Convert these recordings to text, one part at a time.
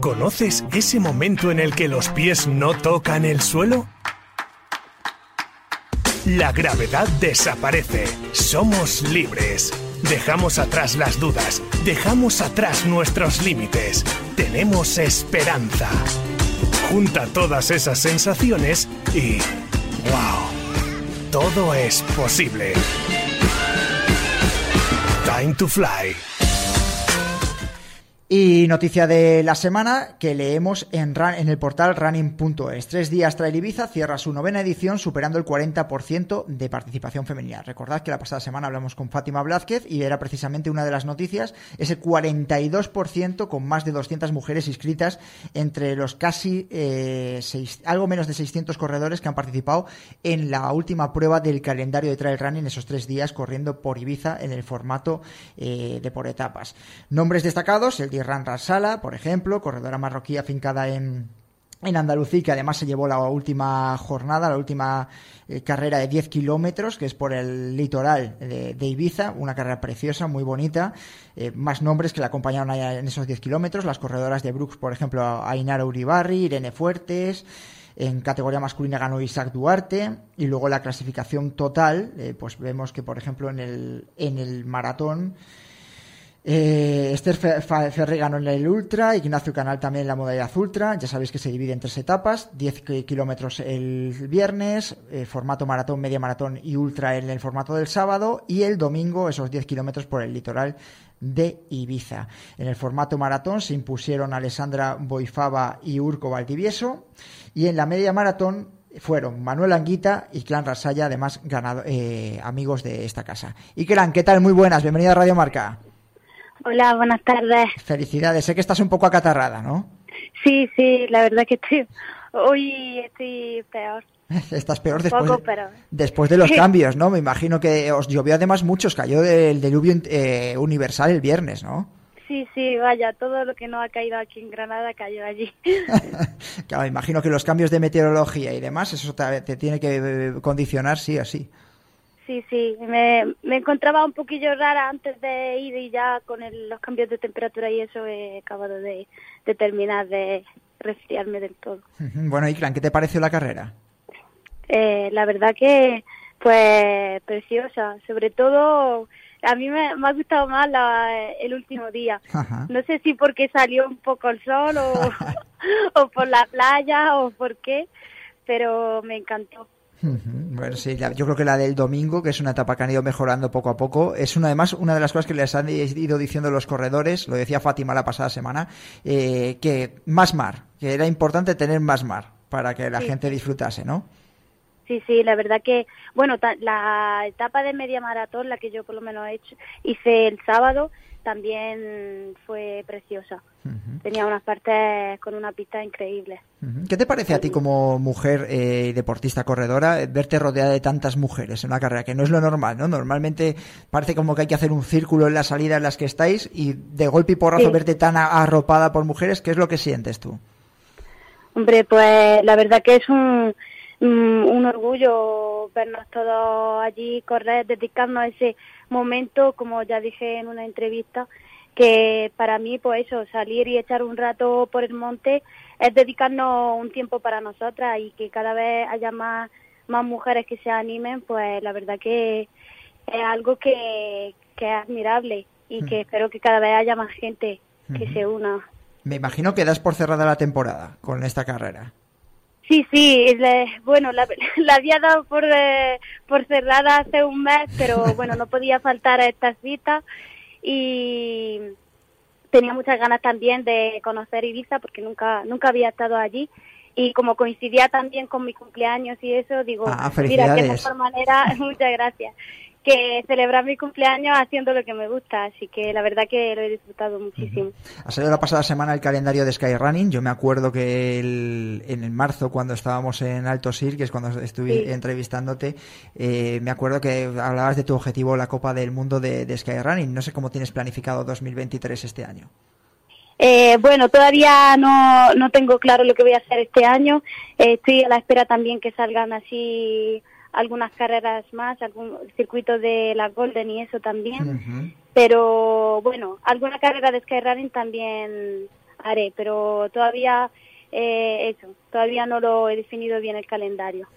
¿Conoces ese momento en el que los pies no tocan el suelo? La gravedad desaparece. Somos libres. Dejamos atrás las dudas. Dejamos atrás nuestros límites. Tenemos esperanza. Junta todas esas sensaciones y... ¡wow! Todo es posible. Time to fly. Y noticia de la semana que leemos en el portal running.es. 3 días Trail Ibiza cierra su 9ª edición superando el 40% de participación femenina. Recordad que la pasada semana hablamos con Fátima Blázquez y era precisamente una de las noticias, ese 42% con más de 200 mujeres inscritas entre los casi algo menos de 600 corredores que han participado en la última prueba del calendario de Trail Running, esos 3 días corriendo por Ibiza en el formato de por etapas. Nombres destacados: el Dirran Rasala, por ejemplo, corredora marroquí afincada en Andalucía, que además se llevó la última jornada, la última carrera de 10 kilómetros, que es por el litoral de Ibiza, una carrera preciosa, muy bonita. Más nombres que la acompañaron allá en esos 10 kilómetros, las corredoras de Brooks, por ejemplo, Ainara Uribarri, Irene Fuertes. En categoría masculina ganó Isaac Duarte, y luego la clasificación total, pues vemos que, por ejemplo, en el maratón, Esther Ferrer ganó en el Ultra, Ignacio Canal también en la modalidad Ultra. Ya sabéis que se divide en 3 etapas, 10 kilómetros el viernes, formato maratón, media maratón y Ultra en el formato del sábado, y el domingo esos 10 kilómetros por el litoral de Ibiza. En el formato maratón se impusieron Alessandra Boifava y Urco Valdivieso, y en la media maratón fueron Manuel Anguita y Clan Rasalla, además amigos de esta casa. Y Clan, ¿qué tal? Muy buenas, bienvenida a Radio Marca. Hola, buenas tardes. Felicidades, sé que estás un poco acatarrada, ¿no? Sí, la verdad que hoy estoy peor. Estás peor después de los cambios, ¿no? Me imagino que os llovió además mucho, os cayó el diluvio universal el viernes, ¿no? Sí, vaya, todo lo que no ha caído aquí en Granada cayó allí. Claro, me imagino que los cambios de meteorología y demás, eso te tiene que condicionar sí o sí. Sí, me encontraba un poquillo rara antes de ir, y ya con los cambios de temperatura y eso he acabado de terminar de resfriarme del todo. Bueno, Ikran, ¿qué te pareció la carrera? La verdad que, pues, preciosa. Sobre todo, a mí me ha gustado más el último día. Ajá. No sé si porque salió un poco el sol o por la playa o por qué, pero me encantó. Bueno, sí, yo creo que la del domingo, que es una etapa que han ido mejorando poco a poco, es además una de las cosas que les han ido diciendo los corredores, lo decía Fátima la pasada semana, que más mar, que era importante tener más mar para que la gente disfrutase, ¿no? Sí, la verdad que, bueno, la etapa de media maratón, la que yo por lo menos hice el sábado, también fue preciosa. Tenía unas partes con una pista increíble. ¿Qué te parece a ti como mujer deportista corredora verte rodeada de tantas mujeres en una carrera? Que no es lo normal, ¿no? Normalmente parece como que hay que hacer un círculo en la salida en las que estáis, y de golpe y porrazo verte tan arropada por mujeres. ¿Qué es lo que sientes tú? Hombre, pues la verdad que es un orgullo vernos todos allí correr, dedicarnos a ese momento, como ya dije en una entrevista, que para mí, pues eso, salir y echar un rato por el monte es dedicarnos un tiempo para nosotras, y que cada vez haya más mujeres que se animen, pues la verdad que es algo que es admirable, y que espero que cada vez haya más gente que se una. Me imagino que das por cerrada la temporada con esta carrera. Sí, bueno, la había dado por cerrada hace un mes, pero bueno, no podía faltar a estas citas, y tenía muchas ganas también de conocer Ibiza, porque nunca había estado allí, y como coincidía también con mi cumpleaños y eso, digo, mira, qué mejor manera, muchas gracias, que celebrar mi cumpleaños haciendo lo que me gusta, así que la verdad que lo he disfrutado muchísimo. Ha salido la pasada semana el calendario de Skyrunning. Yo me acuerdo que en el marzo, cuando estábamos en Alto Sil, que es cuando estuve entrevistándote, me acuerdo que hablabas de tu objetivo, la Copa del Mundo de Skyrunning. No sé cómo tienes planificado 2023 este año. Bueno, todavía no tengo claro lo que voy a hacer este año. Estoy a la espera también que salgan así algunas carreras más, algún circuito de la Golden y eso también. Pero bueno, alguna carrera de Skyrunning también haré, pero todavía todavía no lo he definido bien el calendario.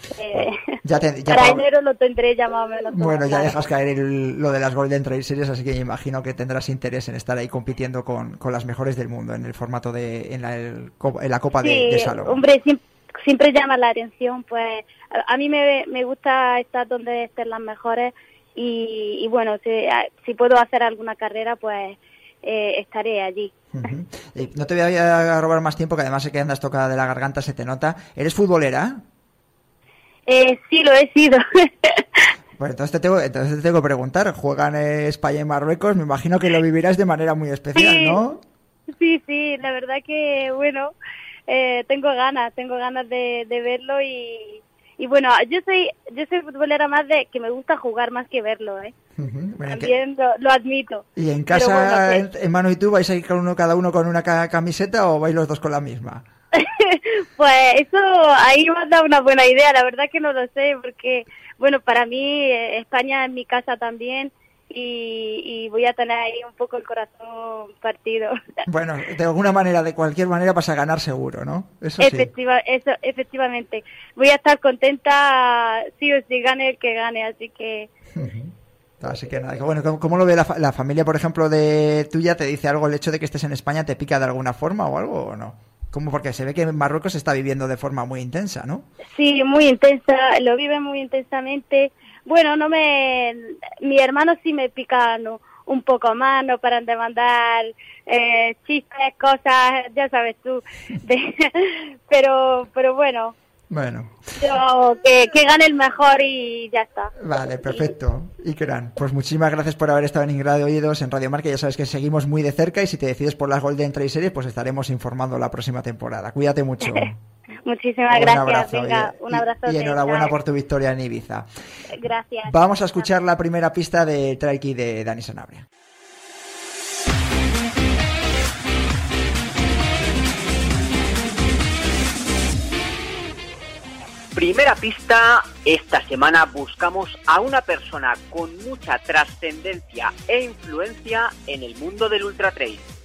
Para enero lo tendré ya más o menos. Bueno, ya dejas caer lo de las Golden Trail Series, así que me imagino que tendrás interés en estar ahí compitiendo con las mejores del mundo en el formato en la Copa de Salomón. Hombre, siempre llama la atención, pues a mí me gusta estar donde estén las mejores y bueno, si puedo hacer alguna carrera, pues estaré allí. No te voy a robar más tiempo, que además sé que andas tocada de la garganta, se te nota. ¿Eres futbolera? Sí, lo he sido. Pues entonces te tengo que preguntar, juegan España y Marruecos, me imagino que lo vivirás de manera muy especial, sí, ¿no? Sí, la verdad que, bueno, tengo ganas de verlo y bueno, yo soy futbolera más de que me gusta jugar más que verlo, Bueno, también lo admito. ¿Y en casa, bueno, en Manu y tú, vais a ir cada uno con una camiseta o vais los dos con la misma? Pues eso, ahí me has dado una buena idea, la verdad que no lo sé, porque, bueno, para mí España es mi casa también y voy a tener ahí un poco el corazón partido. Bueno, de alguna manera, de cualquier manera vas a ganar seguro, ¿no? Eso sí. Efectivamente. Voy a estar contenta sí o sí, gane el que gane, así que... Así que nada, bueno, ¿cómo lo ve la familia, por ejemplo, de tuya? ¿Te dice algo el hecho de que estés en España? ¿Te pica de alguna forma o algo o no? ¿Cómo? Porque se ve que en Marruecos se está viviendo de forma muy intensa, ¿no? Sí, muy intensa, lo viven muy intensamente. Bueno, mi hermano sí me pica un poco más, no paran de mandar chistes, cosas, ya sabes tú. Pero bueno. Bueno. Que gane el mejor y ya está. Vale, perfecto. Ikram, pues muchísimas gracias por haber estado en Ingrado Oídos en Radio Marca. Ya sabes que seguimos muy de cerca y si te decides por las Golden Trail Series, pues estaremos informando la próxima temporada. Cuídate mucho. Muchísimas gracias. Venga, un abrazo. Y enhorabuena por tu victoria en Ibiza. Gracias. Vamos a escuchar la primera pista de Trail Kid de Dani Sanabria. Primera pista, esta semana buscamos a una persona con mucha trascendencia e influencia en el mundo del ultratrail.